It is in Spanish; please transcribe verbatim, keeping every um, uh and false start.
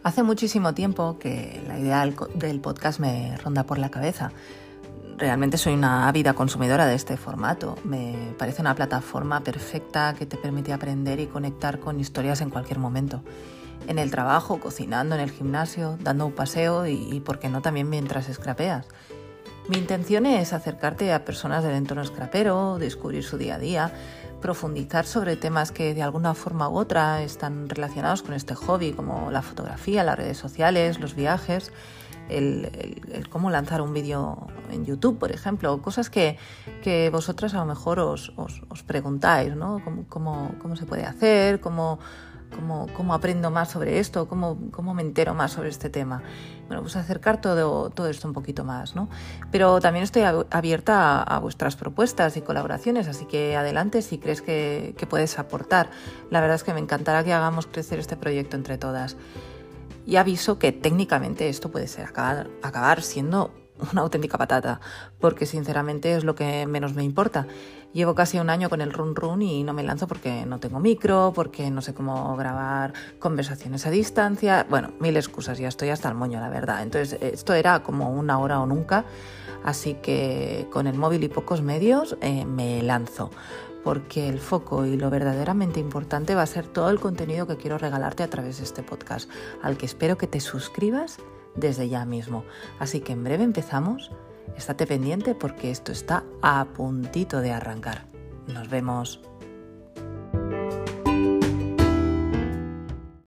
Hace muchísimo tiempo que la idea del podcast me ronda por la cabeza. Realmente soy una ávida consumidora de este formato. Me parece una plataforma perfecta que te permite aprender y conectar con historias en cualquier momento. En el trabajo, cocinando, en el gimnasio, dando un paseo y, y por qué no, también mientras scrapeas. Mi intención es acercarte a personas del entorno scrapero, descubrir su día a día, profundizar sobre temas que de alguna forma u otra están relacionados con este hobby, como la fotografía, las redes sociales, los viajes, el, el, el cómo lanzar un vídeo en YouTube, por ejemplo, cosas que, que vosotras a lo mejor os, os, os preguntáis, ¿no? ¿Cómo, cómo, cómo se puede hacer? ¿Cómo, cómo, cómo aprendo más sobre esto? ¿Cómo, cómo me entero más sobre este tema? Bueno, pues acercar todo, todo esto un poquito más, ¿no? Pero también estoy abierta a, a vuestras propuestas y colaboraciones, así que adelante si crees que, que puedes aportar. La verdad es que me encantará que hagamos crecer este proyecto entre todas. Y aviso que técnicamente esto puede ser acabar, acabar siendo una auténtica patata, porque sinceramente es lo que menos me importa. Llevo casi un año con el run run y no me lanzo porque no tengo micro, porque no sé cómo grabar conversaciones a distancia. Bueno, mil excusas, ya estoy hasta el moño, la verdad. Entonces esto era como una hora o nunca, así que con el móvil y pocos medios eh, me lanzo. Porque el foco y lo verdaderamente importante va a ser todo el contenido que quiero regalarte a través de este podcast, al que espero que te suscribas desde ya mismo. Así que en breve empezamos. Estate pendiente porque esto está a puntito de arrancar. Nos vemos.